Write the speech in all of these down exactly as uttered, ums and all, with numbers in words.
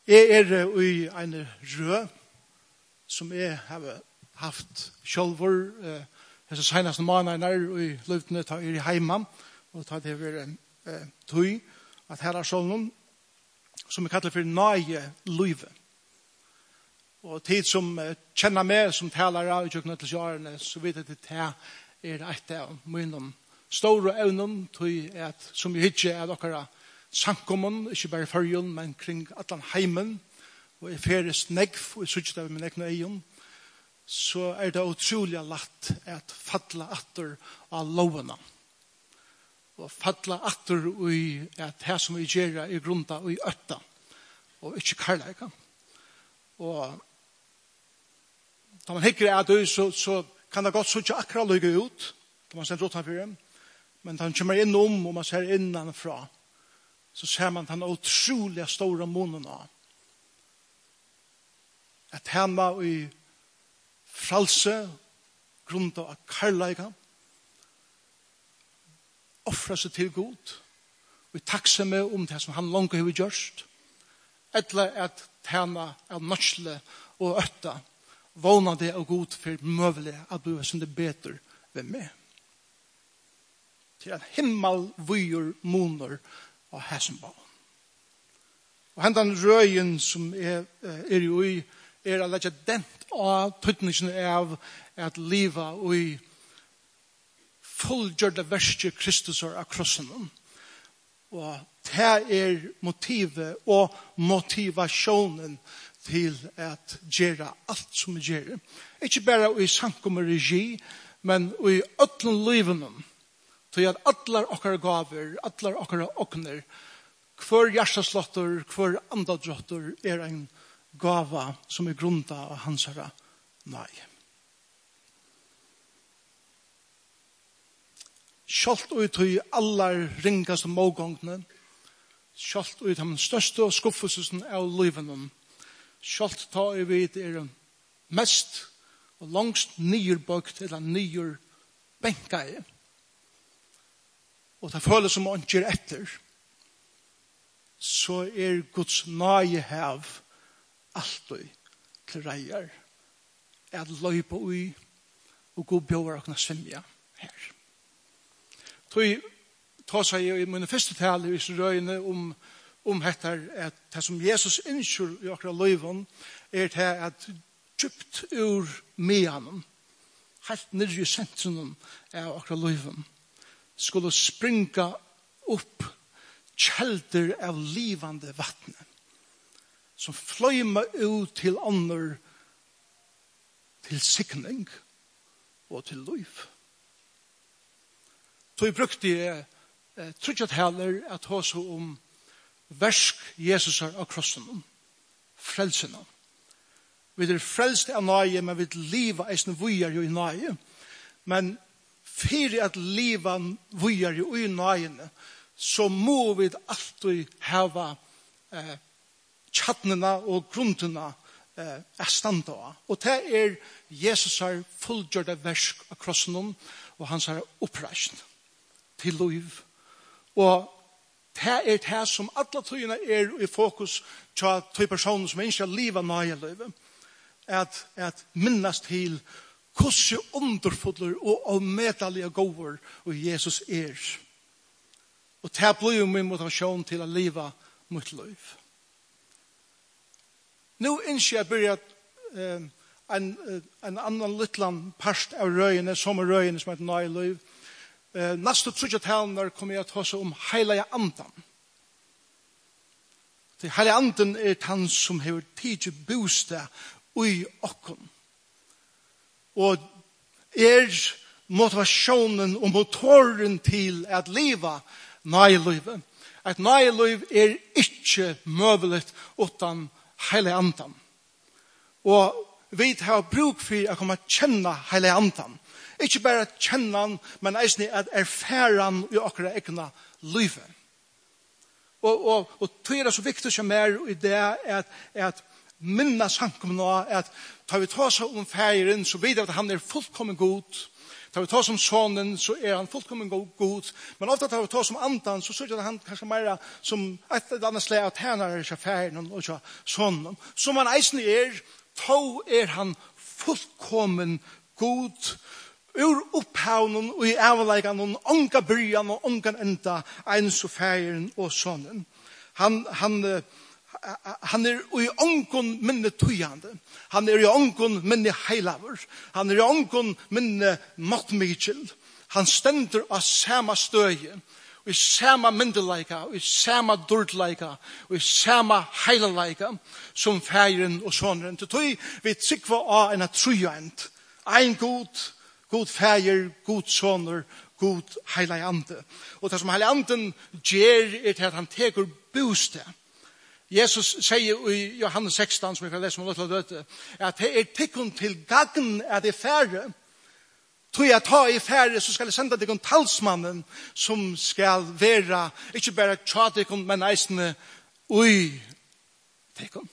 Jeg er i en rød som jeg har haft sjølver eh, disse seneste månedene i løftene ta er i heimen og ta det over en eh, tøy at her er sånn som vi kaller for nøye løyve. Og tid som eh, kjenner meg som taler av i kjøkkenet til sjårene, så vet jeg at det er et av mine store evnen til at som jeg ikke er dere sankommen, ikke bare førjen, men kring atlan heimen, og jeg feres negv, og jeg sykket av min egen egen, så er det utrolig lett at fattla atter av lovene. Og fattla atter i at det som vi gjør er grunta i øtta, og ikke karlæga. Og da man hikker at det, så, så kan det godt sykje akkurat lykke ut, da man sender utenfor dem, men da man kommer innom, og man ser innanfra, så ser man den utrolig store månen av. At han var i fralse, grunnt av karlæga, offra seg til god, og takksomme om det som han langt har gjort, eller at tjene av norskle og øtta, vågna det av god for møvelig at du er som det bedre ved meg. Til en himmel vyr moner av Hessenball. Og hendan røyen som er, er jo i, er å legge dent av tøtningen av at livet og i fullgjørte verste Kristus av krossen. Og det er motivet og motivasjonen til at gjøre alt som vi gjør. Ikke bare i sankom og regi, men i øtlen livene. Så at alle okkar gaver, alle okkar okner, hver hjerteslotter, hver andadrotter er en gava som er grunta av hans herre nei. Kjalt ut i aller ringaste målgångene, kjalt ut den største skuffelsen av livene, kjalt ta i vid er den mest og langst nyrbøkt eller nyrbenkaie. Og det føles som man gjør etter, så er Guds nøye hev alltid til reier at løype ui og god bjør å kunne svimja her. Tøy ta seg i mine første tale i røyene om, om dette at det som Jesus innskjør i akkurat løyven er det at djupt ur meanen, helt nere i sentrum av akkurat løyven, skulle springa upp kjelder av livande vattne som fløyma ut til andre til sikning og til liv. Så jeg brukte jeg eh, trutjet heller at hos om versk Jesus er av krossen, frelsene. Vi er frelst av nøye, men vi livet eisen vujer jo i nøye. Men for at livet vujer jo i nøyene, så må vi alltid hava eh, tjattnene og gruntene eh, er stand av. Og det er Jesus har fullgjørte versk av krossen og hans har oppreisende til liv. Og det er det som alle tøyene er i fokus til tøy personer som ikke har livet nøye livet. At, at minnes til hvordan underfodler og avmedelige gåver og Jesus er. Og det blir jo min motivasjon til å leve mot liv. Nå ønsker jeg begynner eh, en, en annen liten part av røyene, som er røyene som er et nøye liv. Eh, neste tredje talene kommer jeg til å ta om heilige anden. Det heilige anden er han som har tidlig bosted i okken. Og er motivasjonen og motoren til at leve nøyelivet. At nøyeliv er ikke møvelig uten hele andan. Og vi har bruk for å komme til å kjenne hele andan. Ikke bare kjenne han, men eisne at erfære han i akkurat egne livet. Og, og, og det er så viktig som er i det at, at minna sankomna at tar vi ta seg om feiren så videre at han er fullkommen god. tar vi ta som sonen så är han fullkommen god. Men ofta tar vi ta som andan så ser han kanske mer som ett eller annat slag att han är i affären och så sonen. Som han eisen är, då är han fullkommen god. Ur upphavnen och i avläggan och ånga början och ånga ända ens och färgen och sonen. Han, han, han är i ångon minne tujande. Han är i ångon minne heilaver. Han är i ångon minne måttmikkel. Han ständer av samma stöje. Och i samma myndelaika, och i samma dordlaika, och i samma heilalaika som färgen och sonen. Till tog vi tryckva av en trojant. En god god färger, god soner, god heilig ande. Och det som heilig anden ger är till att han teker bostad. Jesus säger i Johannes sexton, som vi kan läsa om Lottla Döte, att det är tecken till gagn att det är färre. Tror jag ta i färre så ska det sända till talsmannen som ska vara, inte bara tjatikon, men eisne ui tecken.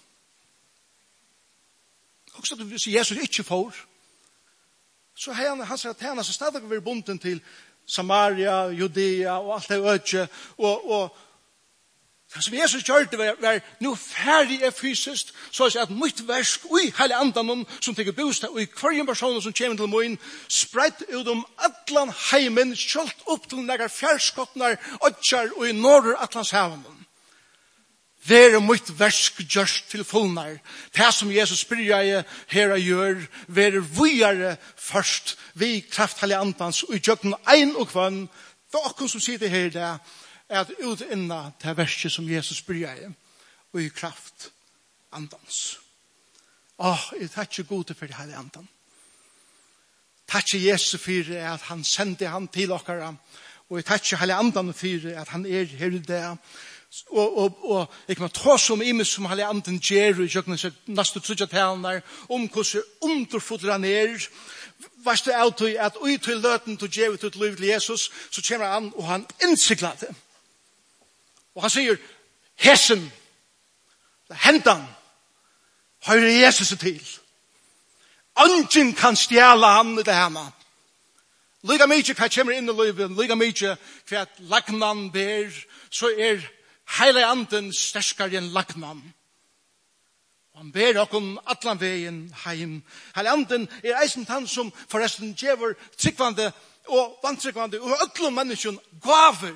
Också att Jesus inte får. Så han, han säger att han har stadig varit bunden till Samaria, Judea och allt det öde. Och, och det som Jesus gör det var, var nu färdig är fysiskt så att mitt versk ui hela andan som tänker bostad och i kvarje person som kommer till mig spredt ut om atlan heimen kjolt upp till några fjärskottnar ödjar och i norr Atlantshaven. Vere mitt versk gjørst til fullnar. Det som Jesus byrjar her gjør, vere vujare først, vi krafthallige antans, og i jøkken ein og kvann, det er okkur som sitter her det, at ut inna det verset som Jesus byrjar, og i kraft antans. Åh, jeg tar ikke gode for det heilige antan. Takk Jesus for at han sendte han til okkara, og jeg tar ikke heilige andan for at han er her i det, og og og jeg kan ta som imes som heilig anden gjør i jøkken seg nesten trudja talene om hvordan underfodler han er. Vars det er at ui til løten til gjør til liv til Jesus, så kommer han og han innsikler det. Og han sier, hesen, hendan, høyre Jesus til. Ungen kan stjæle han i det henne. Liga mykje hva kommer inn i livet, liga mykje hva lagnan ber, så er heilig anden sterskare enn lagnan. Og han ber okkom atlan veien heim. Heilig anden er eisen han som forresten djever tryggvande og vantryggvande og öllum menneskjon gaver.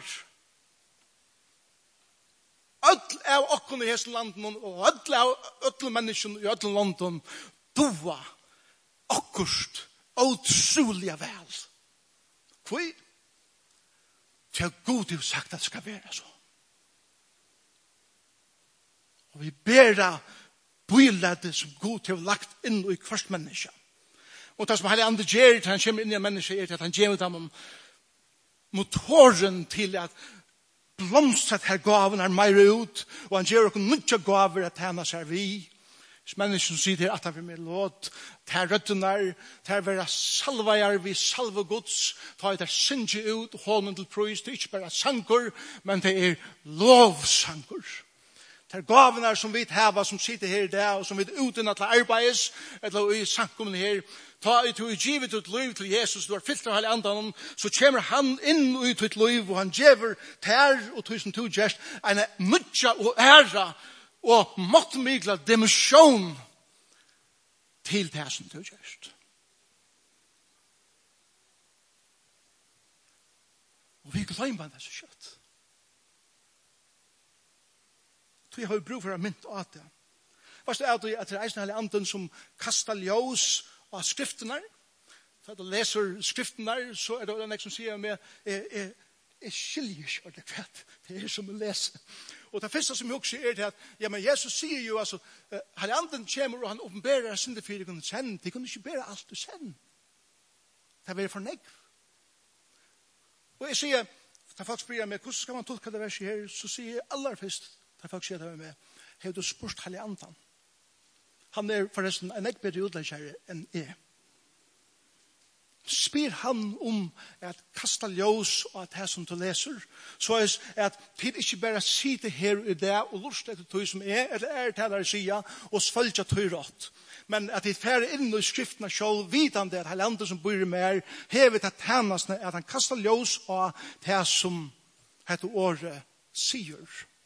Öll av okkom i hesen landen og öll av öllum menneskjon i öllum landen doa okkurst utrolig vel. Hvor? Til Gud har sagt at det skal være så. Og vi ber bøyleddet som Gud har lagt inn i hvert menneske. Og det som heilig andre gjør til han kommer inn i en menneske er til at han gjør dem motoren til at blomstret her gaven er mer ut, og han gjør noen nye gaver at han er vi. Hvis mennesken sier at han vil med låt, til røttene, til å være salveier, vi salver gods, ta det synge ut, hånden til prøys, det er ikke bare sanger, men det er lovsanger. Det er gavene som vi har, som sitter her i dag, og som vi er uten til arbeids, eller i sankommen her, ta ut og givet ut liv til Jesus, du har fyllt av hele andan, så kommer han inn ut ut liv, og han gjever ter og tusen to gjerst, en mykja og æra, og måttmygla dimensjon til det som du gjørst. Og vi glemmer det så kjøtt. Så jeg har jo brug for å mynte av det. Først er det at det er eisen hele anden som kastar ljós av skriftene. Så at du leser skriftene, så er det en som sier med jeg, jeg skiljer ikke det kvett. Det er som å lese. Og det første som jeg også er til at ja, men Jesus sier jo altså hele anden kommer og han åpenberer syndefyringen sen. De kunne ikke bære alt du sen. Det er veldig for negv. Og jeg sier, da folk spør meg, hvordan skal man tolke det verset her? Så sier jeg aller først, da folk sier det med meg, har du spørst hele anden? Han er forresten en ekk bedre utleggere enn jeg. spyr han om at kasta ljós og at det som du leser, så er at tid ikke bare sitter her i det og lust etter tog som er, eller er til å si, og sfølge tog rått. Men at de færre inn i skriftene selv, vidande at hele andre som bor i mer, hever til tjenestene at han kastar ljós og det som heter året sier.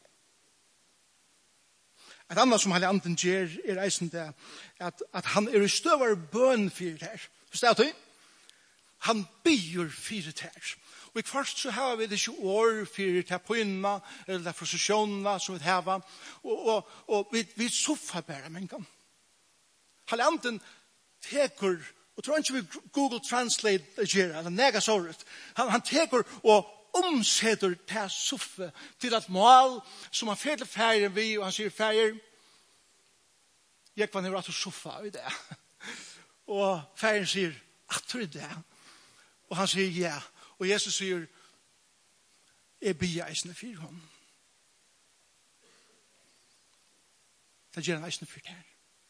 Et annet som hele andre gjør er eisen det, at, at han er i støvere bøn for det her. Forstår du? Han byr fyrir tær. Og først så har vi det ikke år fyrir tær pøynene, eller frustrasjonene som vi har. Og, og, og vi, vi soffer bare med en gang. Halle anden teker, og tror ikke vi Google Translate gjør, eller negas året. Han, han teker og omsetter til soffe til et mål som han fyrer til ferien vi, og han sier ferier, jeg kan ha rett og soffa i det. Og ferien sier, at du er det. Og han sier ja. Og Jesus sier, jeg blir eisende for ham. Det gjør han eisende for det her.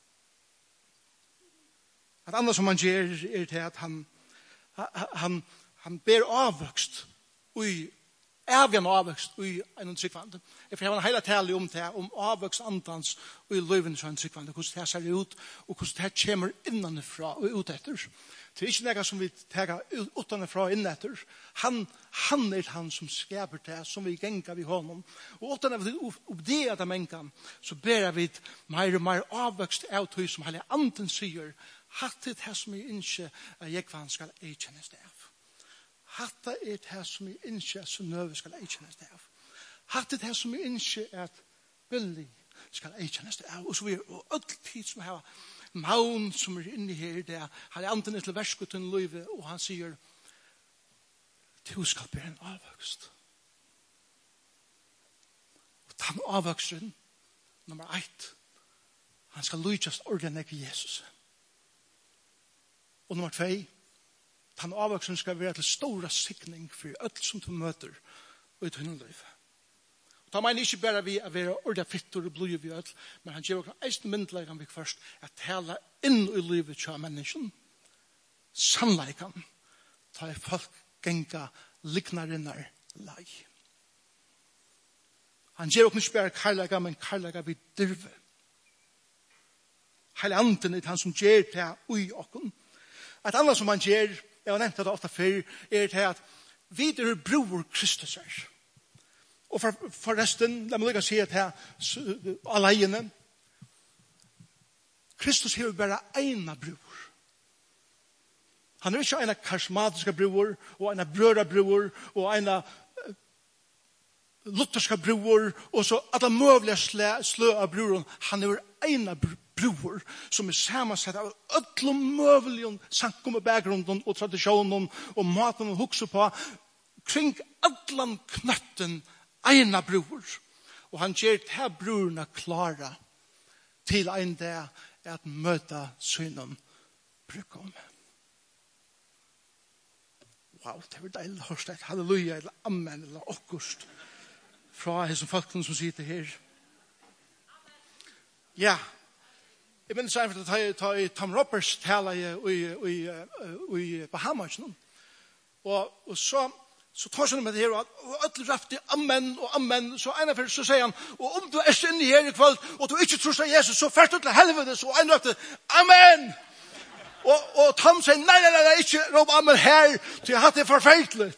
Et annet som han gjør er til at han, han, han ber avvokst i Även avväxt i en tryggvande. Jag får ha en hela tale om det, om avväxt andans och i löven så en tryggvande, hur det ser ut och hur det kommer innanifrån och ut efter. Det är inte något som vi tar utanifrån in efter. Han, han är han som skapar det, som vi gänkar vid honom. Och utan att vi uppdelar den mänkan så ber vi mer och mer avväxt av det som hela anden säger. Hatt det här som är inte jag ska erkännas det. Hatta er det her som er ikke så nøve skal eikjennes det av. Hatta er det her som er ikke at billig skal eikjennes det av. Og så er det ødel tid som har maun som er inne her der. Han er anten til verskuten løyve og han sier du skal bli en avvokst. Og den avvoksten nummer ett han skal lydjast organek i Jesus. Og nummer tvei han avvoksen skal være til stora sikning for alt som du møter ut i liv. Da mener ikke bare vi at være ordet fittor og blod i alt, men han gjør også eisen myndleggen vi først at tale inn i livet til mennesken. Sannleggen tar folk genga liknarinnar lei. Han gjør også ikke bare karlæggen, men karlæggen vi dyrve. Hele anden er han som gjør det ui okken. Et annet som han gjør jeg har nevnt det ofte før, er til at vi er bror Kristus er. Og for, for resten, la meg lykke å si at her, alene, Kristus har bare ena bror. Han er ikke en karismatiske bror, og en brøra bror, og en lutherska bror, og så alle møvlige slø, slø av broren. Han er ena bror. bror som er sammansatt av öllum mövligen sankum og bakgrunden og tradisjonen og maten og hukse på kring allan knøtten ena bror. Og han gjør til brorna klara til en dag at møta synen brukom. Wow, det var deilig hørstett. Halleluja, eller amen, eller okkurst fra hesson folkene som sitter her. Ja, jeg minns en for å ta i Tom Roberts tala i Bahamas. Og, og så, så tar han med det her, og alle rafti amen og amen. Så en av fyrir så sier han, og om du er inne her i kveld, og du ikke tror av Jesus, så først du til helvete, så en rafti amen. Og, og Tom sier, nei, nei, nei, nei, ikke råp amen her, så jeg hatt det forferdelig.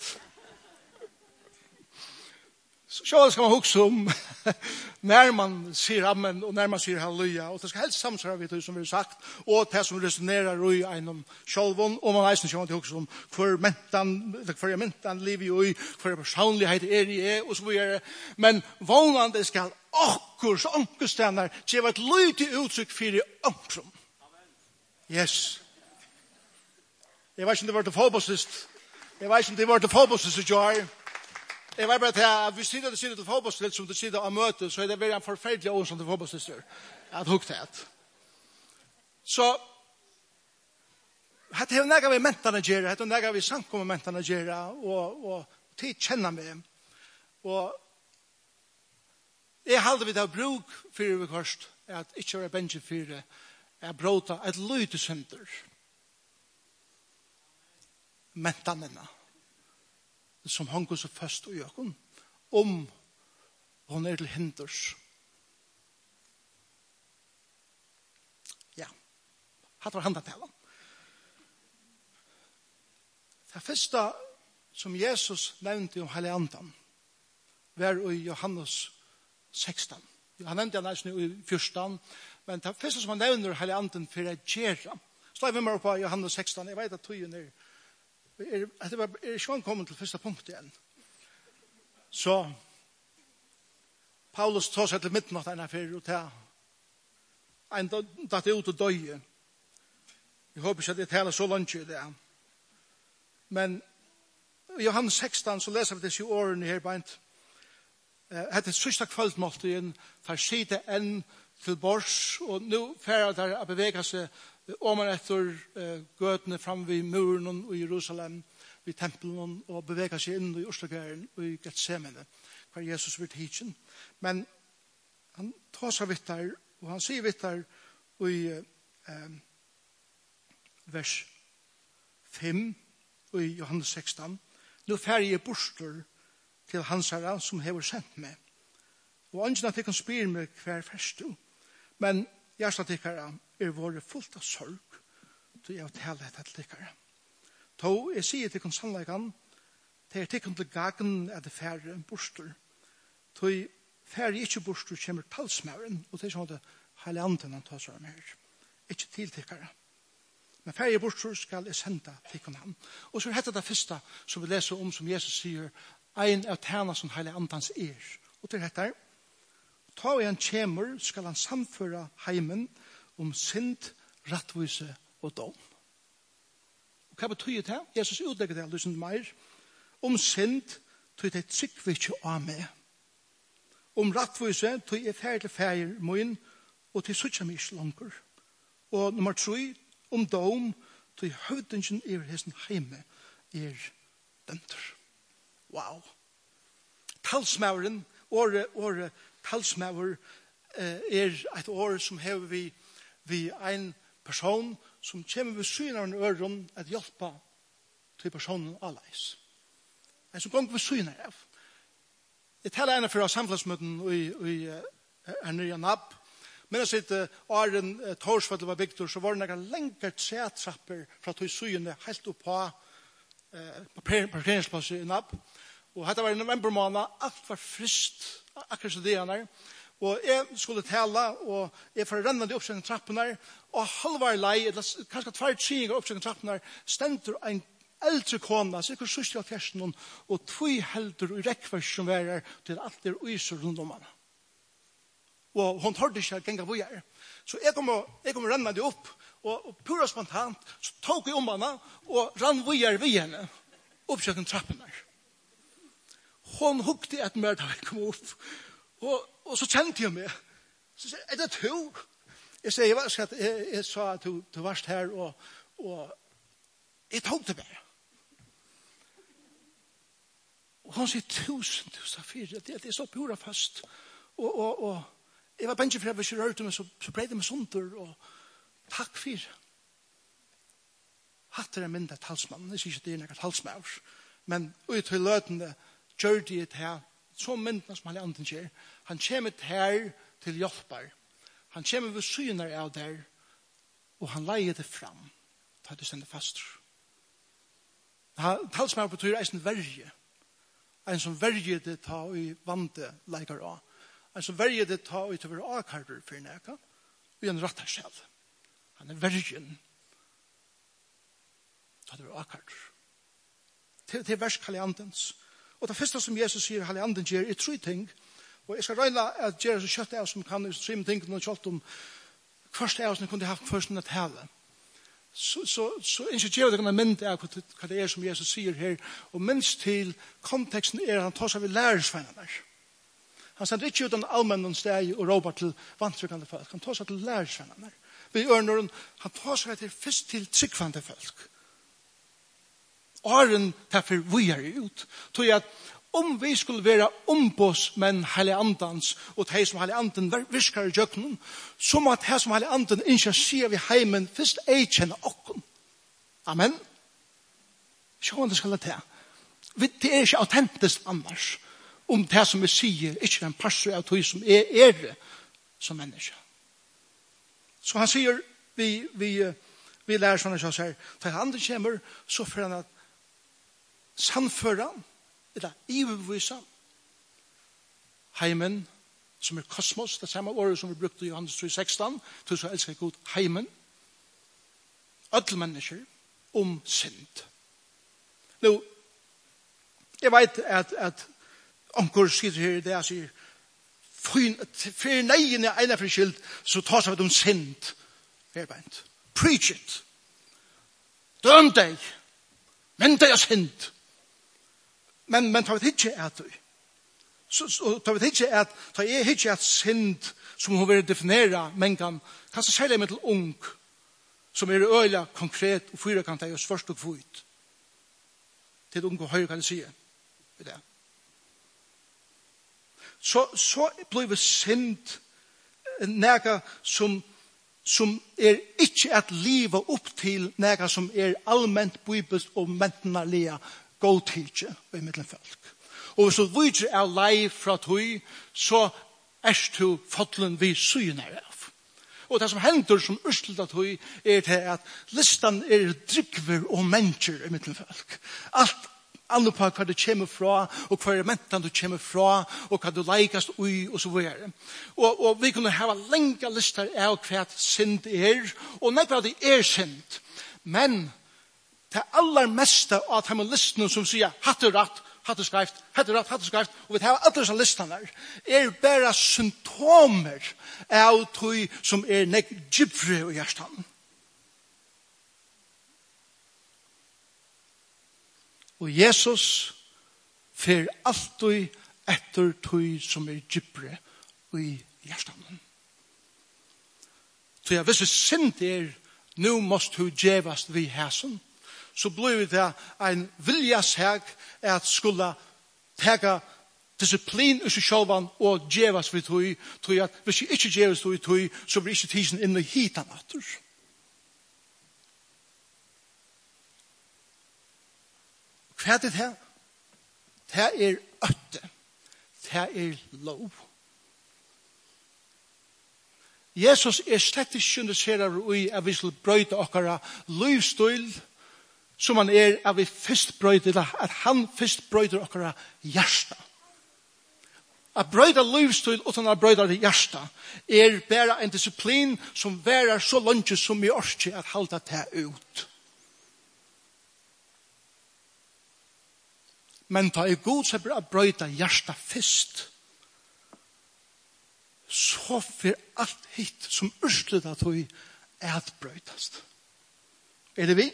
Så så ska man huxa om när man säger amen och när man säger halleluja och det ska helst samsvara vid det som vi har sagt och det som resonerar i en självon och man visst inte huxa om för mentan för mentan liv i för personlighet är det och så vidare men vanande ska okkur så onkustannar ge ett lite uttryck för det amen. Yes. Jag vet inte det var det fotbollsist. Jag vet inte det var det fotbollsist så jag Jeg var bare til at vi sitter til til fotballslitt som du sitter av møte, så er det veldig en forferdelig år som til fotballslister. At hukk det. Så, dette er nægget vi mentene gjør, dette er nægget vi sankommer mentene gjør, og, og tid kjenner meg. Og jeg halde vi det bruk for vi først, at ikke være bensje for det, er bråta et lydesenter. mentanene som hanker så først og gjør om hun er til hinders. Ja, hatt var handet til ham. Det første som Jesus nevnte om Hellige Anden var i Johannes sexton. Han nevnte han nesten i fyrstan, men det første som han nevner Hellige Anden for å gjøre. Så jeg vil meg på Johannes sexton. Jeg vet at tøyen er er det var er sjøen kommet til første punkt igjen. Så Paulus tar seg til midnatt en affær og ta en datt ut og døye. Jeg håper ikke at jeg taler så langt i det. Men i Johannes sexton så leser vi disse årene her beint. Hette uh, sørste kveldmåltiden tar side enn til bors, og nå færre der å bevege seg om man etter uh, gøtene fram ved muren i Jerusalem, ved tempelen, og bevege seg inn i Ostegæren og i Getsemane, hvor Jesus vil tidsen. Men han tar seg vidt der, og han sier vidt der i uh, vers fem i Johannes sexton, nå færre jeg borster til hans herre som hever sendt meg. Og ønsker at jeg kan spyre meg hver først du. Men jeg sa til dere er vært fullt av sorg til jeg taler etter til dere. Så jeg sier til dere sannleggen til jeg tykker til gagen er det færre borster. Så færre ikke borster kommer talsmæren, og det er sånn at hele anden han tar seg om her. Ikke til dere. Men færre borster skal jeg sende til dere. Og så er dette det første som vi leser om som Jesus sier ein av tærna som Heilige Andans er. Og til dette, ta og han kjemur, skal han samføre heimen om synd, rattvise og dom. Og hva betyr det? Jesus utlegger det liksom mer. Om synd, tog det tryggve ikke av meg. Om rattvise, tog jeg ferdig til feir min, og til suttja mig langer. Og nummer tre, om dom, tog høvdingen i hessen heime er dømter. Wow. Talsmauren, året, året, talsmaur eh, er et år som hever vi, vi en person som kommer ved syne av en øren at hjelpe til personen alleis. En som går ved syne av. Jeg taler ene for samfunnsmøten i, i her nye nabb. Men jeg sitter åren uh, Torsfødel var bygd, så var det noen lengre tretrapper fra til syne helt opp på uh, parkeringsplasset i nabb. Og dette var i november måned, alt var frist, akkurat så det er. Og jeg skulle tale, og jeg får renne de oppsøkende trappene, og halvvar lei, eller kanskje tvær tjinger oppsøkende trappene, stender en eldre kona, sikkert sørste av fjersten, og tvøy helder og rekkvers som er til alt er uiser rundt om henne. Og hun hørte ikke at genga vujer. Så jeg kom og, jeg kom og renne de opp, og, og pura spontant, så tok jeg om henne, og rann vujer ved henne, oppsøkende trappene. Hon hukte et mer da jeg kom opp. Og, og så kjente jeg meg. Så sier jeg, er det to? Jeg sier, jeg, jeg, jeg, jeg sa at du, du varst her, og, og jeg tok det bare. Og hun sier, tusen, tusen, fire, det, det er så pura fast. Og, og, og jeg var bensje for jeg var ikke rørt meg, så, så ble det med sunder, og takk for. Hatt er en mindre talsmann, jeg sier ikke det er noe talsmaur, men ut til løtene, gjør det her, så myndene som han er anden gjør. Han kommer her til hjelper. Han kommer ved syner av der, og han leier det fram, til det stender fast. Talsmaur betyr eisen verje. En som verje det ta i vante leikar av. En som verje det ta i til å være avkarder for en eka, og en ratter selv. Han er verjen. Ta det være avkarder. Til, til vers kaliantens. Og det første som Jesus sier, Hellige Anden gjør, er tre ting. Og jeg skal regne at gjøre så kjøtt av som kan tre med tingene og kjøtt om først av som kunne haft først en tale. Så, så, så ikke gjør det en mynd av hva det er som Jesus sier her. Og minst til konteksten er at han tar seg ved lærersvennerne. Han sender ikke ut en allmenn steg og råper til vantrykkende folk. Han tar seg til lærersvennerne. Vi ørner han tar seg til først til tryggvande folk. Åren derfor vi er ut. Tror jeg at om vi skulle være ombudsmenn Hellige Andans, og de som Hellige Anden virker i jøkkenen, så må de som Hellige Anden ikke sier vi heimen først ei kjenne okken. Amen. Så om det skal ta. Det er ikke autentisk annars. Om det som jeg sier, ikke en passer av tog som er er som menneske. Så han sier, vi, vi, vi lærer sånne som sier, da andre kommer, så får han at sannføra, eller ivevisa, heimen, som er kosmos, det samme året som vi brukte i Johannes tre seksten, til så elsker Gud heimen, alle mennesker, om synd. Nå, jeg vet at, at onker sitter her, det er sier, for neien er ene for skyld, så tar seg om synd. Verbeint. Preach it. Døm deg. Men det er synd. Men, men tar vi ikke at du. Så, så tar vi ikke at, tar jeg ikke at synd, som hun vil definere, men kan, kanskje særlig med til ung, som er øyla konkret, og fyra kan ta oss først og fyrt. Til ung og høyre kan jeg si det. Så, så blir vi synd nega som, som er ikke at livet opp til nega som er allment bibelsk og mentnalige godtidje i middelen folk. Og hvis du videre er lei fra tog, så er du fotlen vi syner av. Og det som hender som urslutet tog er til at listan er drikver og mennesker i middelen folk. Alt annet på hva du kommer fra, og hva er mentan du kommer fra, og hva du leikast ui, og så videre. Og, og vi kunne ha lenge lister av hva synd er, og nekva det er synd. Men det aller meste av de listene som sier hatt er rett, hatt er skreift, hatt er rett, hatt er skreift, og vi har alle disse listene er bare symptomer av tog som er nek djupre i hjertan. Og Jesus fer alltid etter tog som er djupre i hjertan. Så jeg visste synd er, nå måste du djevast vi hæsen, så blir det en viljasäg at skulle tega disiplin i seg sjølvan og djevas vi tog, tog at hvis jeg ikke djevas vi tog, så blir ikke tisen inn i hitan atter. Hva er det her? Det er øtte. Det er lov. Jesus er slett ikke undersører i at vi skal brøyte okkara livsstil, som han er at vi først brøyter, at han først brøyter okkara hjärsta. At brøyte livsstil uten at brøyte hjärsta er bare en disiplin som værer så langt som vi orsker at halda det ut. Men ta er god så å brøyta hjärsta først, så får alt hit som urslut at vi er at brøytast. Er det vi?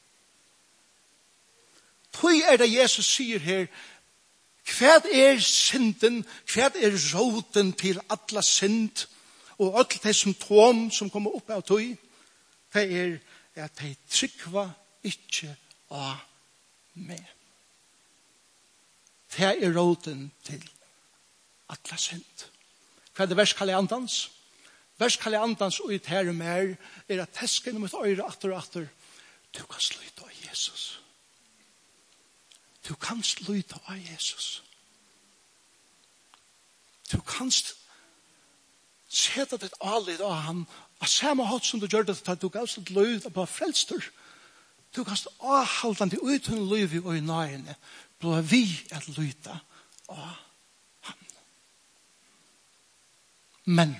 Tøy er det Jesus sier her, hva er synden, hva er råden til alle synd, og alle de symptom som kommer opp av tøy, hva er at de tryggva ikke av meg. Hva er råden til alle synd. Hva er det verskalle andans? Verskalle andans og i terre mer er at tesken om et øyre atter og atter, du kan slutte av Jesus. Du kan slutte av Jesus. Du kan sette ditt alid av han, av samme hatt som du gjør det, du kan slutte løyde på frelster. Du kan avhalde han til uten løyde og i nøyene, blå vi at løyde av han. Men,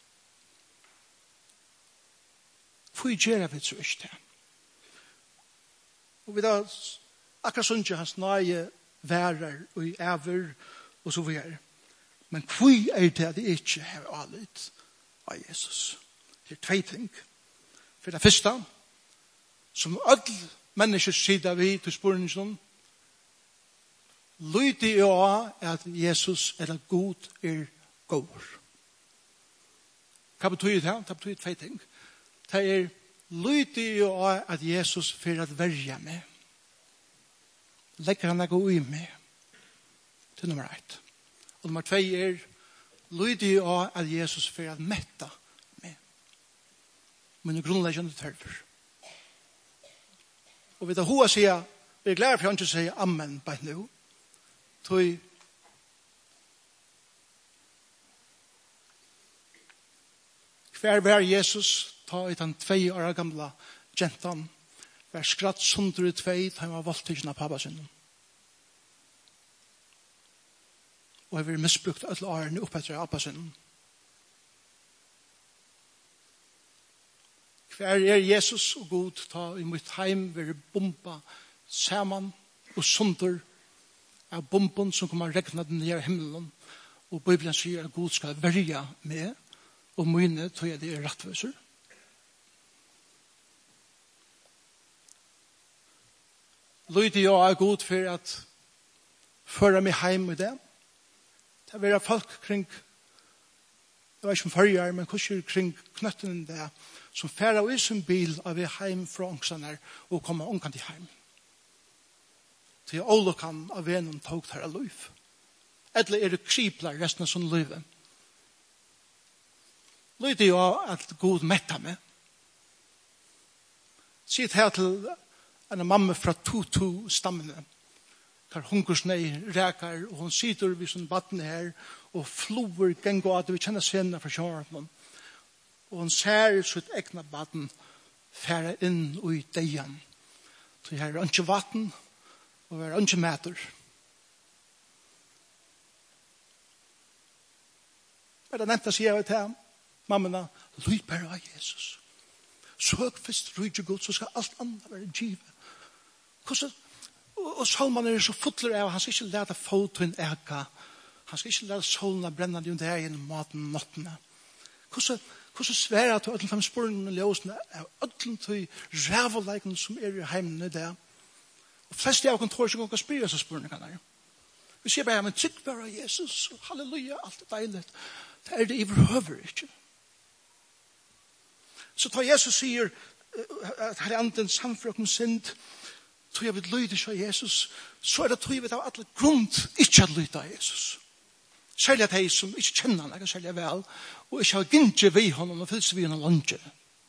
hvor gjør vi så ikke det? Og vi da, akkurat sånn ikke hans nøye værer og i æver og så videre. Men hvor er det at det ikke har allit av Jesus? Det er tve ting. For det første, som alle mennesker sier vi til spørningen, lydig jo at Jesus er god er god. Hva betyr det? Det betyr tve ting. Det er lydig jo at Jesus for at verja meg. Legger han å gå i meg. Det er nummer ett. Og nummer tve er lydig jo at Jesus for at metta meg. Men det grunnleggende tørver. Og vi da hoa sier er glad for han ikke sier amen på nå. Tog hver var Jesus ta i den tvei år gamla gentan var skratt sunder i tvei da han var voldtidsen av pappa sin. Og jeg vil misbrukt alle årene opp etter pappa sin. Hver er Jesus og God ta i mitt heim vil bomba saman og sunder av bomben som kommer regna den nere himmelen og Bibelen sier at God skal verja med og mine tog jeg det er rettviser. Lydde jeg er god for at føre meg hjem i det. Det er folk kring, jeg vet ikke om førjer, men kurser kring knøttene det, som færer i sin bil av vi hjem fra ångsene og kommer ångan til hjem. Til ålokan av venen tog der av liv. Eller er det kripler resten av sånn livet. Lydde jo at God metta meg. Sitt her til en mamma fra Tutu-stammene, der hungersnei rækar, og hun sitter ved sånn baden her, og floer gengo at vi kjenner scenene fra sjåren. Og hun ser sitt egna baden fære inn i deian. Så her er ikke vatten, og her er ikke mæter. Men det nevnte sier jeg til ham, mammena, lyd bare av Jesus. Søk først rydde Gud, så skal alt annet være givet. Hvordan, og, og Salman er så fotler av, han skal ikke lade foten eka, han skal ikke lade solene brenne de der gjennom maten og nottene. Hvordan, hvordan svære at ødelen fem spørnene og ljøsene er ødelen til rævleikene som er i heimene der. Og flest av kontorer som kan spyre seg spørningene. Vi sier bare, men trygg bare av Jesus, halleluja, alt er deilig. Det er det i behøver ikke. Så tar Jesus sier at her er anden samfrøkken synd, tog jeg vil lyde av Jesus, så er det tog jeg vil ha alle grunn ikke at lyde av Jesus. Særlig at jeg som ikke kjenner han, jeg særlig vel, og ikke har gynnske vi honom og fylse vi honom lunge.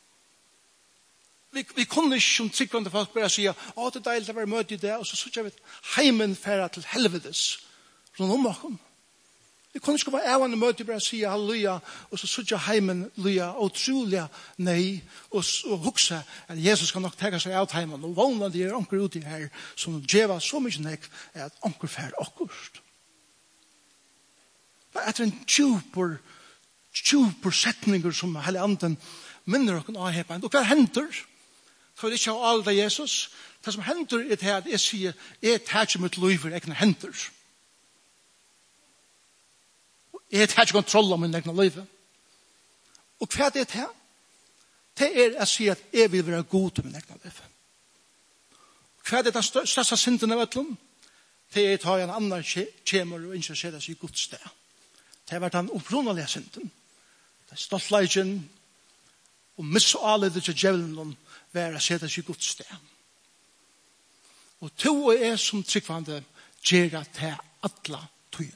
Vi, vi kunne ikke som tryggvande folk bare si, å, det er deilig å være møte i det, og så sier vi heimen færa til helvedes, sånn om okken. Vi kunne ikke være ævende møte bare si halleluja, og så sier heimen luja, utrolig nei, og, og hukse at Jesus kan nok tega seg av heimen, og vågne de er onker ute her, som djeva så mye nek, er at onker fær okkurst. Men etter en tjupor, tjupor setninger som hele anden minner okken av heimen, og hva hender? For det ikke av alle Jesus, det som hender er det at jeg sier, jeg tar ikke mitt liv for egne hender. Jeg har ikke kontroll om min egen liv. Og hva er det til? Det er å si at jeg vil være god til min egen liv. Hva er det den største synden av øtlen? Det er å ta en annen kjemer og ikke se det seg i Guds sted. Det har vært den opprunalige synden. Det er stoltleggen og misåledet til djevelen være å se det seg i Guds sted. Og to er som tryggvande gjør til alle tøyene.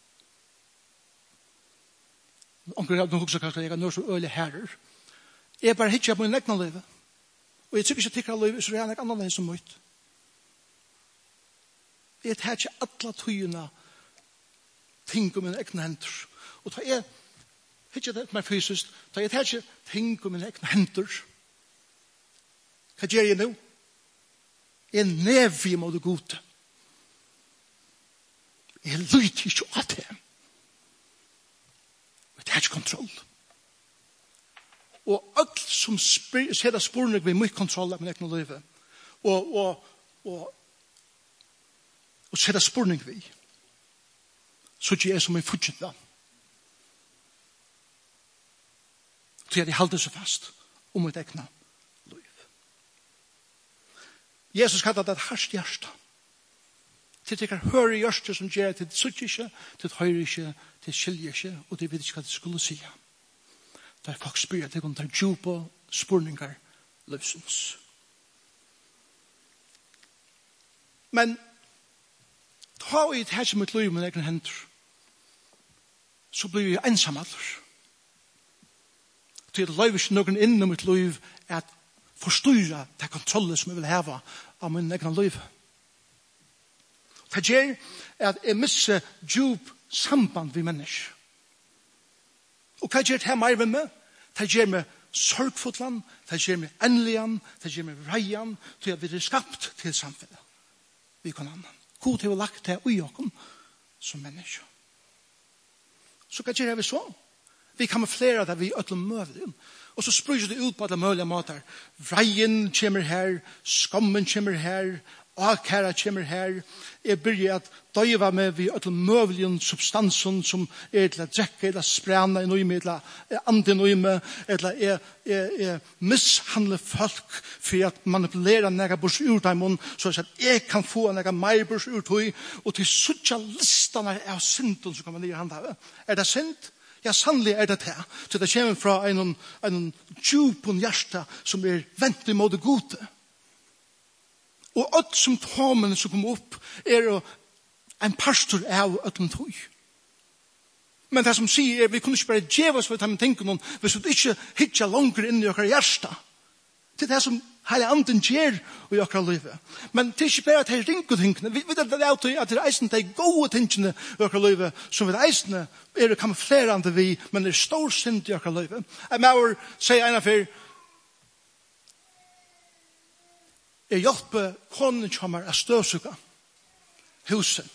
Onkel har noe kanskje jeg er noe så øyelig herrer. Jeg bare hittar på min egna liv. Og jeg tykker ikke tikkere liv, så er jeg ikke annerledes som møtt. Jeg tar ikke alle tøyene ting om min egna hender. Og da jeg hittar det mer fysisk, da jeg tar ikke ting om min egna hender. Hva gjør jeg nå? Jeg er nevig mot det gode. Jeg lyder ikke av det. Det er ikke kontroll. Og alt som ser det sporene ved mye kontroll av min egen liv. Og, og, og, og ser det sporene ved. Så ikke jeg som en fortsatt da. Så jeg holder seg fast om mitt egen liv. Jesus kallet det et hardt hjerte. Til det kan høre hjerte som gjør til det sutter ikke, til det hører ikke, til det skiljer ikke, og det vet ikke hva det skulle si. Der folk spyrer at det kan ta djupa spurningar løsens. Men ta i et her som mitt liv med egen hender, så blir jeg ensam aller. Til det løy ikke noen innom mitt liv at forstyrre det kontrollet som jeg vil heve av min egen liv. Det gjør at jeg misser djup samband vi mennesker. Og hva gjør det mer med meg? Det gjør meg sorgfotland, det gjør meg endeligan, det gjør meg reian, til at vi er skapt til samfunnet. Vi kan annan. God til å lagt det i oss som mennesker. Så hva gjør vi så? Vi kamuflerer det vi ødler møvelen. Og så spryser det ut på alle mulige måter. Reien kommer her, skammen kommer her, akæra kommer her. Jeg begynner at døyva med vi ødler møvelen substansen som er til å drekke, eller sprene i noe med, eller andre noe med, eller er, er, er mishandle folk for at manipulere nære bors urteimen, så at jeg kan få nære mer bors urtøy, og til suttja listene av synden som kommer ned i handhavet. Er det synd? Ja, sannelig er det det. Så det kommer fra en, en djupen hjerte som er ventet imot det gode. Og alt symptomene som kommer opp er en pastor av øtlen tog. Men det som sier er, vi kunne ikke bare gjøre oss for å tenke noen, hvis vi ikke hittar langer inn i våre hjerte. Det er det som hele anden gjør i våre livet. Men det er ikke bare at det er ringe tingene. Vi vet at det er at det er eisen de gode tingene i våre livet, som vi eisene er kamuflerende vi, men det er stor synd i våre livet. Jeg må si en av for jeg hjelper konen kommer av støvsuga huset.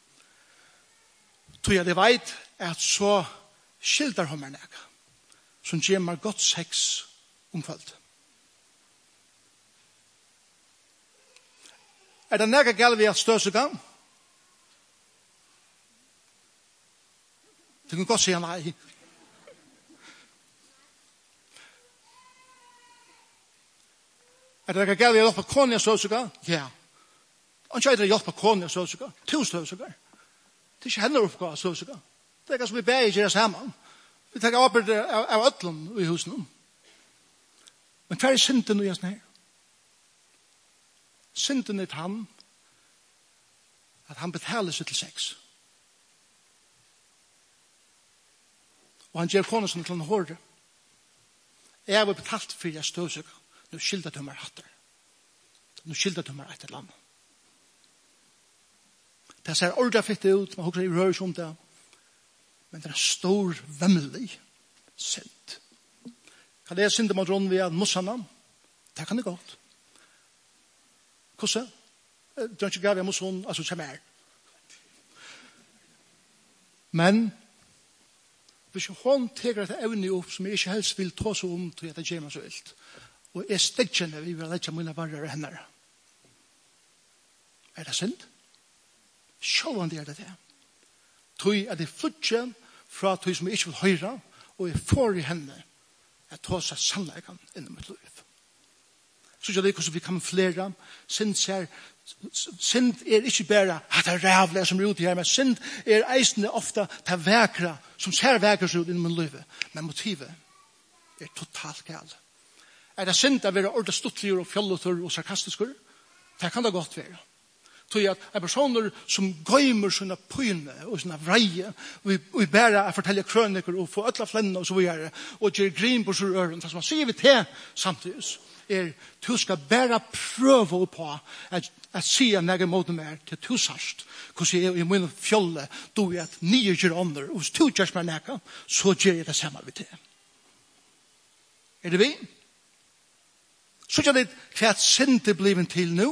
Tror jeg det vet at så skildrer hun meg nægge som gjør meg godt sex om kveld. Er det nægge galt ved at støvsuga? Du kan godt si nei. Er det ikke galt ved å hjelpe kone å støvsuga? Ja. Og ikke er det hjelpe kone å støvsuga. To støvsugar. Det er ikke henne oppgave å støvsuga. Det er ikke som vi ber i gjøre sammen. Vi tar arbeid av ødlen i husen. Men hva er synden i oss her? Synden er han at han betaler seg til sex. Og han gjør kone som til en hårde. Jeg har betalt for jeg støvsuga. Nå skilder du meg hatter. Nå skilder du meg etter landet. Det ser ordet fitt ut, man hukker i røres om det. Men det er stor, vemmelig synd. Kan det synde man råd ved at mossene? Det kan det godt. Hvordan? Det er ikke gav jeg mossen, altså kommer her. Men hvis hun teger et evne opp som jeg ikke helst vil ta seg om til at det gjør meg så vilt. Og jeg steggene vi vil lette mine varer henne. Er det synd? Sjåvan det er det det. Tøy er det flutje fra tøy som jeg ikke vil høre, og jeg får i henne at ta seg sannleggen innom mitt liv. Så jeg vet hvordan vi kan flere. Synd ser, synd er ikke bare at det er rævlig som er ute her, men synd er eisende ofte det vekra, som ser vekra ut innom mitt liv. Men motivet er totalt galt. Er det synd å være ordet stuttligere og fjolletur og sarkastisker? Det kan det godt være. Så at er personer som gøymer sine pyne og sine vreie, og vi bare forteller krøniker og får øtla flenne og så videre, og gjør grin på sine øren. Det som man sier vi til samtidig, er du skal bare prøve på at, at si en egen måte mer til du sørst, hvordan jeg i min fjolle do jeg at nye gjør ånder, og hvis du gjør meg nækka, så gjør jeg det samme vi til. Er det vi? Så er det hva synd er blivet til nå.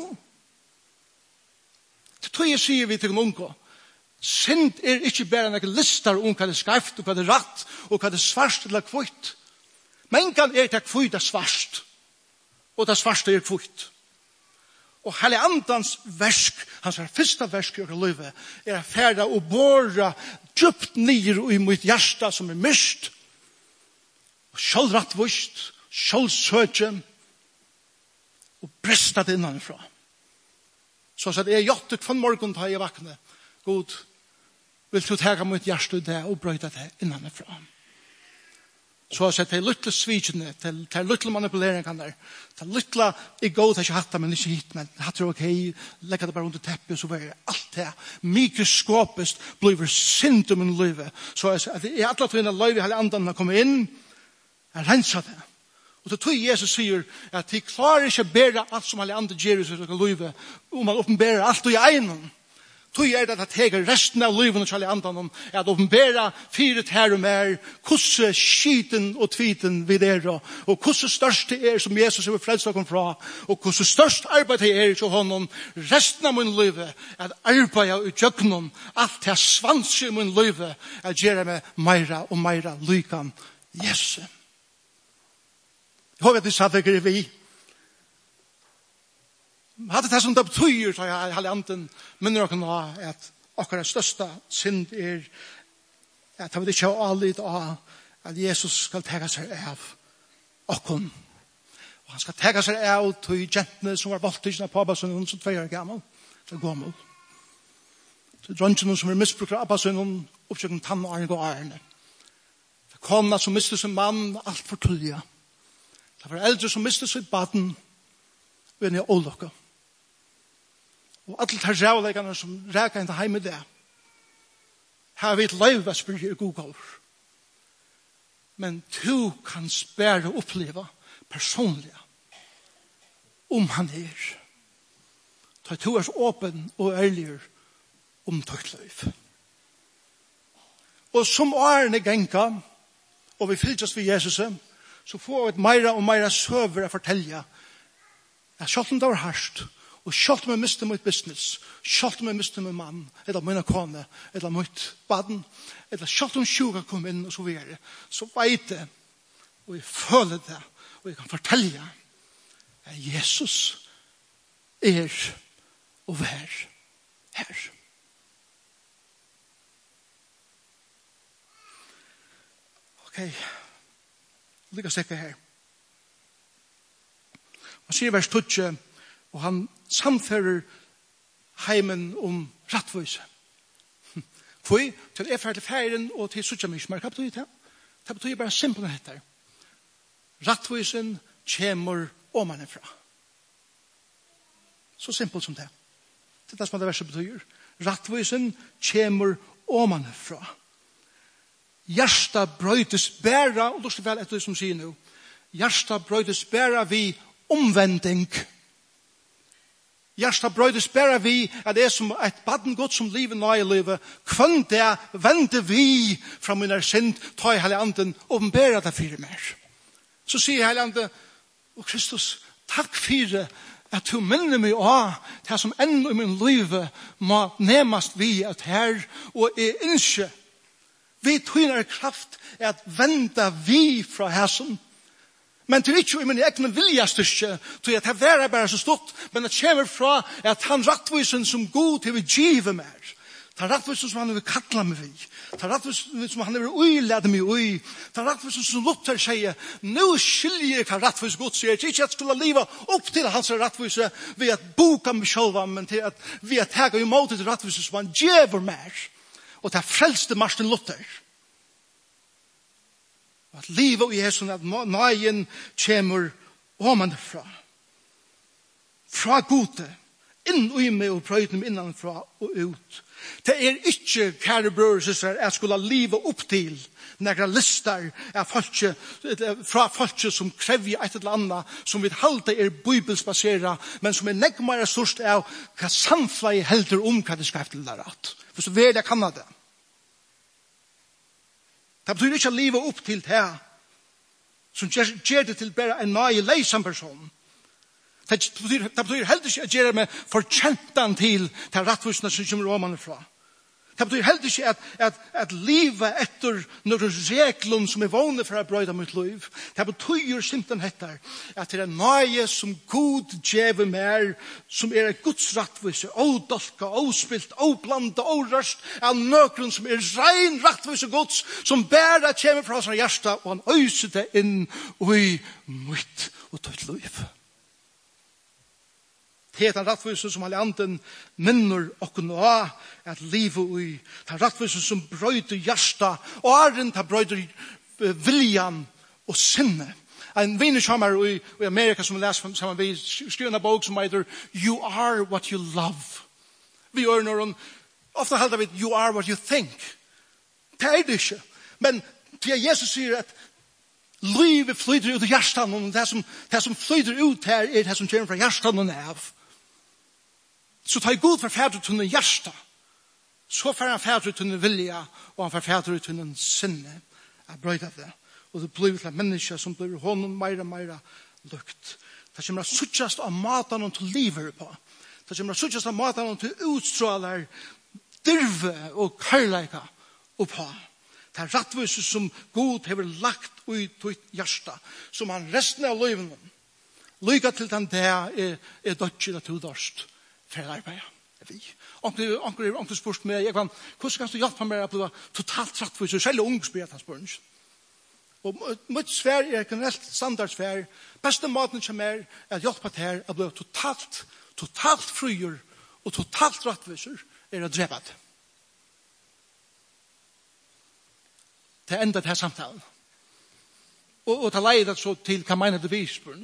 Det tror jeg sier vi til en unge. Synd er ikke bare noen lister om hva det er skreft, og hva det er rett, og hva det er svarst eller kvitt. Men kan er det kvitt er svarst, og det svarste er kvitt. Og hele andans versk, hans første versk i livet, er å fære og båre djupt ned i mitt hjerte som er mist, og sjølvrattvist, sjølvsøkjen, og bresta det innanfra. Så at jeg gjør for morgen da jeg vakne. God, vil du ta mitt hjerte ut det og brøyde det innanfra. Så at det er lytte svidjene, det er lytte manipuleringene der, det er lytte i god til ikke hatt det, men ikke hit, men hatt det ok, legger det bare under teppet, så blir alt det mikroskopisk blir synd om en liv. Så at jeg alle trinne løyve hele andan å komme inn, jeg renser det. Og så tror Jesus sier at de klarer ikke å bære alt som alle andre gjør i sitt liv, om man åpenbærer alt og i egnen. Tog er det at teger resten av livet og kjallig andan om at åpenbæra fyret her og mer hvordan skiten og tviten vi er og hvordan størst det er som Jesus har frelst dere fra og hvordan størst arbeid det er til honom resten av min livet at arbeida ut jøknum alt til svanser i min livet at gjøre meg meira og meira lykan Jesus. Jeg håper at vi sa det vi Hadde det som det betyr, så jeg hadde anden minner dere nå, at akkurat største synd er at han vil ikke ha allit av at Jesus skal tega seg av okken. Og han skal tega seg av til jentene som var voldtid av pappasønnen som tvei år gammel, så gammel. Til drøntjene som er misbrukt av pappasønnen, oppsøkken tann og arne og arne. Til kona som mistet sin mann, alt for tullige. Til foreldre som mistet sitt baden, og en i ålokka. Og alle de rævleggene som rækker inn til hjemme det, har vi et liv å spørre i Google. Men du kan spære og oppleve personlig om han er. Da du er åpen og ærlig om ditt liv. Og som årene genka, og vi fylles ved Jesus, så får vi et meira og meira søver å fortelle at selv om det var hardt, og selv om jeg mistet mitt business, selv om jeg mistet min mann, eller min kone, eller mitt baden, eller selv om sjuka kom inn og så videre, så vet jeg, og jeg føler det, og jeg kan fortelle at Jesus er og vær her. Ok, lykkes ikke her. Han sier vers tolv, og han samfører heimen om rattvise. Fui, til er ferdig feiren og til suttja mykmer. Hva betyr det? Det betyr bare simpelt dette. Rattvisen kommer omanifra. Så simpelt som det. Det er det som det verset betyr. Rattvisen kommer omanifra. Hjärsta brøytes bæra, og du skal vel etter det som sier nå. Hjärsta brøytes bæra vi omvending. Hjärsta brøydes bæra vi at det er som et badengod som livet nå i livet. Kvann det vende vi fra min synd, ta i hele anden, åpenbæra det fire mer. Så sier hele anden, og Kristus, takk fire at du minner meg av det som enn i min livet må nemast vi at her, og er innskje. Vi tøyner kraft at vende vi fra hæsen. Men til ikke i min egen viljastyrke, til at det er bare så stort, men det kommer fra at han rattvisen som god til vi giver mer. Det er rattvisen som han vil kalla meg vi. Det er rattvisen som han vil uilede meg ui. Det er rattvisen som Luther sier, nå skiljer jeg hva rattvisen god sier. Ikke at jeg skulle leve opp til hans rattvisen ved at boka meg selv, men til at vi at jeg er imot til rattvisen som han giver mer. Og det er frelste Martin Luther. At livet i Jesus, at nøyen kommer omanfra. Fra gode, inn og i meg og prøyden innanfra og ut. Det er ikke, kære brød og søster, jeg skulle livet opp til nægra lister av folk, fra folk som krever et eller annet, som vi halte er bibelsbaseret, men som er neggmere størst av hva samfunnet helder om hva det skal til det rett. For så vel jeg kan det. Det betyr ikke å live opp til det som gjør det til bare en nøye leisam person. Det betyr, det betyr heller ikke å gjøre meg forkjentan til til rettvisene som kommer romane fra. Det betyr heller ikke at, at, at livet etter noen regler som er vågne for å brøyde mitt liv. Det betyr simpelthen etter at det er nøye som god djeve mer, som er et Guds rettvise, ådolka, åspilt, åblanda, årørst, av nøkron som er rein rettvise Guds, som bare kommer fra sin hjerte, og han øyser det inn i mitt og ditt liv. Det er den rettvisen som alle anden minner og nå at livet i. Det er rettvisen som brøyder hjertet, og er den til brøyder viljan og sinne. En vinner kommer i, i Amerika som leser sammen vi skriver en bok som heter You are what you love. Vi gjør noen, ofte helder vi You are what you think. Det er det ikke. Men til Jesus sier at livet flyter ut av hjertet, og det som, det som flyter ut her er det som kommer fra hjertet og av. Så tar jeg god for fædre til en hjärsta så får han fædre til en vilja, og han får fædre til en sinne av brøyde det. Og det blir til mennesker som blir honom mer og mer lukt. Det kommer å suttjast av maten til livet på. Det kommer å suttjast av maten til utstråler dyrve og kærleika oppa. Det er rattvise som Gud har lagt ut i hjärsta, som han resten av livet om. Lyga til den der er, er dødje eller todørst for arbeid. Vi. Onkel onkel onkel spørst meg, jeg kan, hvordan kan du hjelpe meg å bli totalt rattvise, selv ung spør han spørs. Og mitt sfær er generelt standardsfær. Beste måten som er at hjelpe til her å bli totalt, totalt frier og totalt rattviser er å drepe det. Det enda til samtalen. Og, og ta leidet så til hva mener det vi spør.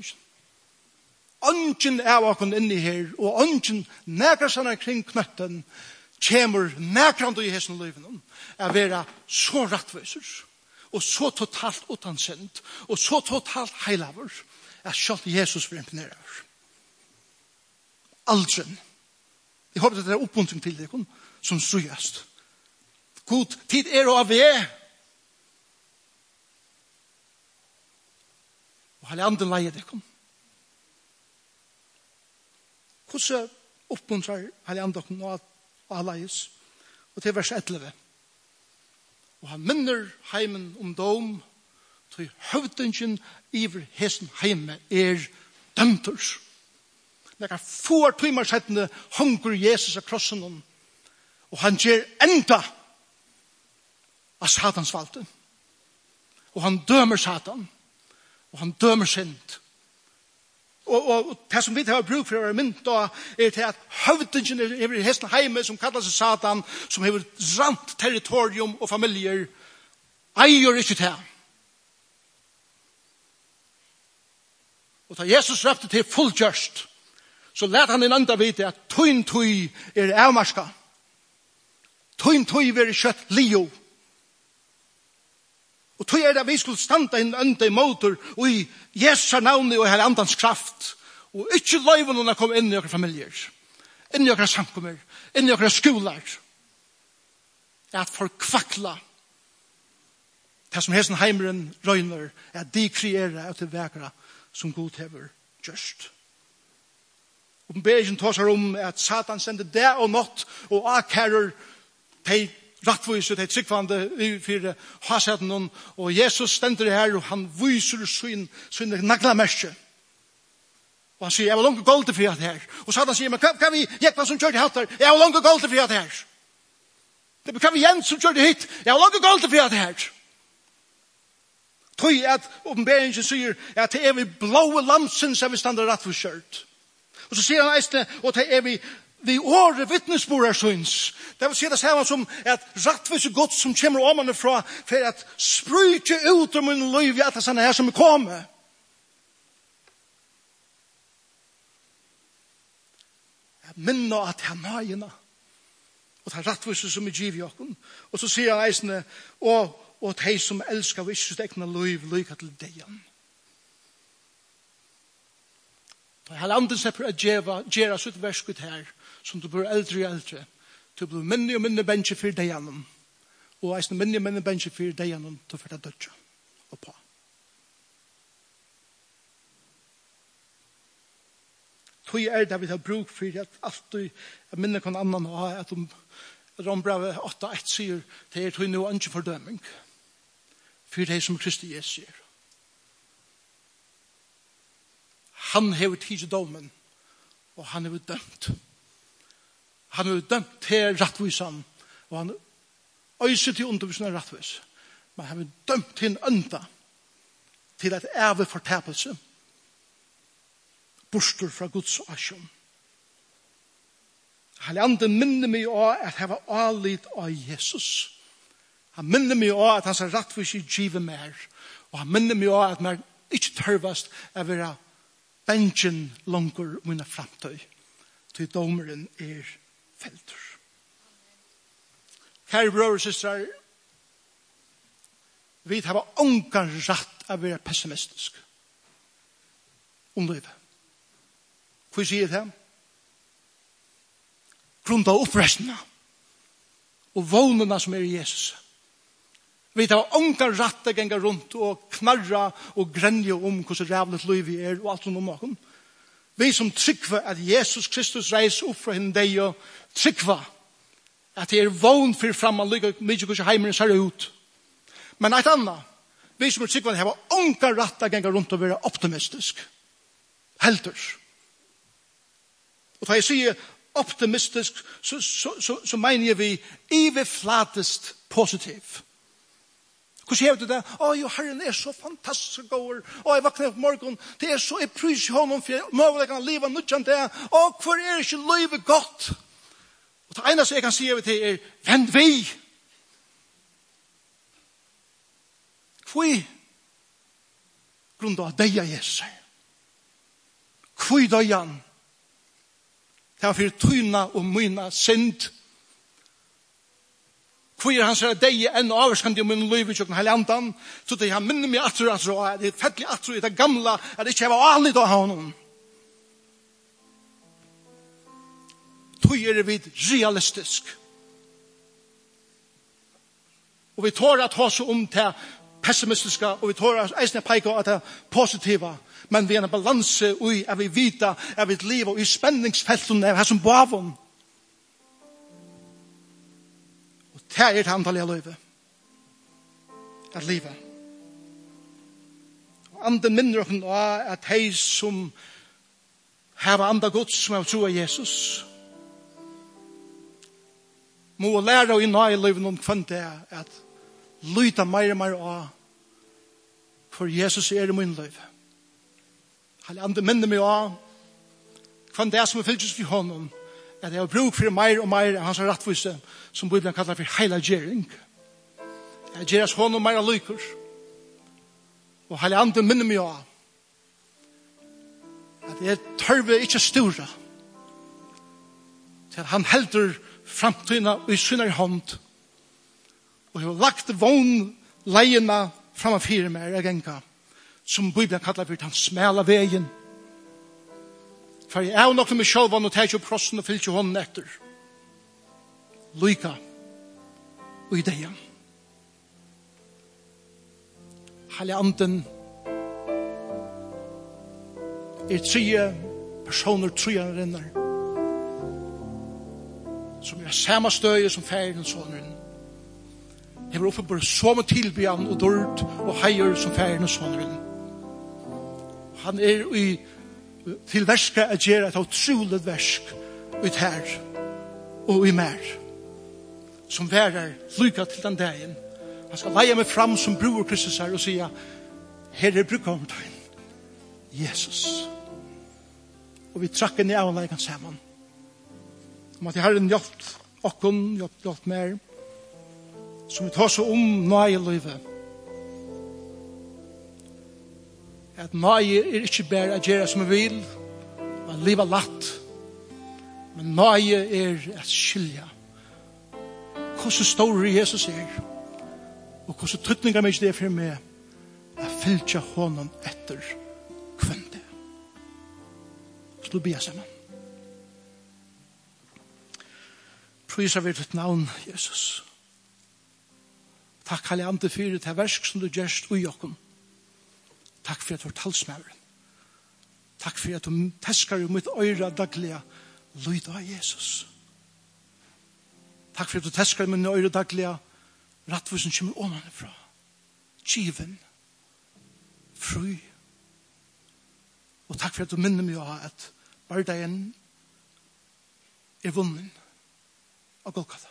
Ongen er åkken inni her, og ongen nægrar sånne kring knøtten kommer nægrande i hessen liven er være så rattviser og så totalt utansendt og så totalt heilaver at selv Jesus vil imponere oss. Aldri. Jeg håper at det er oppmuntring til dere som strøyast. God tid er og vi er. Og hele andre leier dere. Hvordan oppmuntrer hele andre dere og alleies? Og til vers elleve. Og han minner heimen om dom, til høvdingen iver hesen heime er dømters. Når han får timer settende hunger Jesus av krossen om, og han gjør enda av satans valgte. Og han dømer satan, og han dømer synd. Og, og, og det som vi har bruk for å være mynd da, er til at høvdingen er i hesten heime, som kallar seg Satan, som har rant territorium og familier, eier ikke til. Og da Jesus røpte til fullgjørst, så let han en andre vite at tøyn tøy er avmarska. Tøyn tøy er kjøtt lio. Og tøy er det vi skulle standa inn enda i motor og i Jesu navn og hele andans kraft. Og ikke løyven når komme inn i okra familier. Inn i okra samkommer. Inn i okra skolar. Er at forkvakla det som hesen heimeren røyner er at de kreerer etter vekra som God hever gjørst. Oppenberingen tar seg om at Satan sender det og nått og akærer de rattviser, de tryggvande for haseten og Jesus stender her og han viser sin, sin naglamerske. Og han sier, jeg var langt gold til frihet her. Og Satan sier, men hva vi Jekvann som kjørte hatt her? Jeg var langt gold til frihet her. Hva vi Jens som kjørte hit? Jeg var langt gold til frihet her. Tøy at oppenberingen sier at det er vi blåe lamsen som vi stander rattviskjørt. Og så sier han eisne, og det er vi vi åre vittnesborer syns. Det vil si det samme som at rattvise gods som kommer omanne fra for at sprøyke ut om en liv i at det er her som er kommet. Jeg minner at jeg er nøyene. Og det er rattvise som er giv i okken. Og så sier han eisne, og, og de som elsker vi ikke sitt egna liv, lykke til deg igjen. Hele andre slipper å gjøre sitt verskut her, som du blir eldre og eldre. Du blir minne og minne bensje for deg gjennom. Og eisne minne og minne bensje for deg gjennom til å få deg dødja og på. Tog er det vi har bruk for at alltid minne kan annan ha at om Rombrave åtta ett sier det er tog noe ikke fordøming for det som Kristi Jesus sier. Han har tidsi domen, og han har dømt. Han har dømt til rattvisan, og han øyser til undervisen av rattvis. Men han har dømt til en ønda, til et æve fortapelse, borster fra Guds asjon. Han andre minner meg av at jeg var avlitt av Jesus. Han minner meg av at han sa rattvis i givet mer, og han minner meg av at man ikke tørvast å være benchen langer mine framtøy til domeren er felter. Kære brød og søstre, vi har ångan rett å være pessimistisk om livet. Hvor sier det? Grunn av oppreisninga. og vånene som er i Jesus. Vi tar ångar ratt å gjenga rundt og knarra og grenje om hvordan rævlet liv vi er og alt sånt om åkken. Vi som tryggva at Jesus Kristus reis opp fra henne deg og tryggva at det er vån for framman lykke mye hvordan heimeren ser ut. Men et annet, vi som er tryggva at det har ångar ratt å gjenga rundt og være optimistisk. Helters. Og da jeg sier optimistisk, så, så, så, så mener vi iveflatest positiv. Hvordan gjør du det? Å, jo, Herren er så fantastisk god. Å, jeg vakner på morgen. Det er så, jeg pryser honom for jeg må vel kan leve nødvendig det. Å, hvor er ikke livet godt? Og det eneste jeg kan si over til er, vend vi. Hvor grunn av deg, Jesus. Hvor døg han? Det var for tøyna og myna synd. Hvor er han sier at deg er enn avvarskende om min liv i kjøkken hele andan, så det han minner meg atro, atro, at det er fettelig atro i det gamle, at det ikke var anlig da honom. Tøy er vi realistisk. Og vi tår at hos om det pessimistiske, og vi tår at eisne peika at det positiva, men vi er en balanse i at vi vita at vi liv og i spenningsfelten av her som bavon. Det er et antall av livet. At livet. Anden minner oss at de som har andre gods som har tro av Jesus må lære å inna i livet noen kvann det at lyta mer og mer av for Jesus er i min liv. Alle andre minner meg av kvann det som er fyllt for honom at jeg har bruk for mer og mer av hans rettvise som Bibelen kallar for heila gjering. Jeg gjeras honom mer lykker. Og heile andre minner meg av at jeg tørver ikke stora til at han helder framtiden i sinne hånd og har lagt vogn leiene framme fire mer jeg enka som Bibelen kallar for den smela veien. For jeg er nok med selv og tar ikke prossen og fyller ikke hånden etter. Lyka og i deg. Hele anden er tre personer, tre renner som er samme støye som ferien og såneren. Jeg vil oppe bare så med tilbyan og dørt og heier som ferien og såneren. Han er i til verska at gjøre et utrolig versk ut her og i mer som værer lykke til den dagen. Han skal leie meg fram som bror Kristus her og sige her er brukkommertegn Jesus. Og vi trakker ned av leikene sammen om at jeg har en hjelp okken, hjelp, hjelp mer som vi tar så om nøye livet. At nøye er ikke bare å gjøre som vi vil, og leve latt. Men nøye er å skilja hvordan stor Jesus er, og hvordan trytninger meg det er for meg å fylle honom etter kvendt. Så du ber sammen. Priser vi ditt navn, Jesus. Takk, Hellige Ande, for det versk som du gjørst ui okken. Takk for at du er talsmæveren. Takk for at du teskar i mitt øyre dagliga lyd av Jesus. Takk for at du teskar i mitt øyre dagliga rattvisen kommer omanifra. Given. Fri. Og takk for at du minner meg av at bardagen er vunnen av Golgata.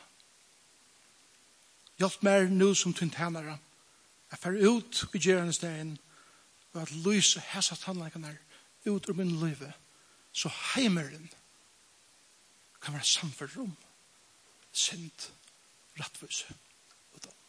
Hjelp meg nå som tyntenere jeg fer ut i gjerende stegen og at lyse hessa tannleikene ut ur min livet, så heimeren kan være samfunn rom, synd, rattvise og dom.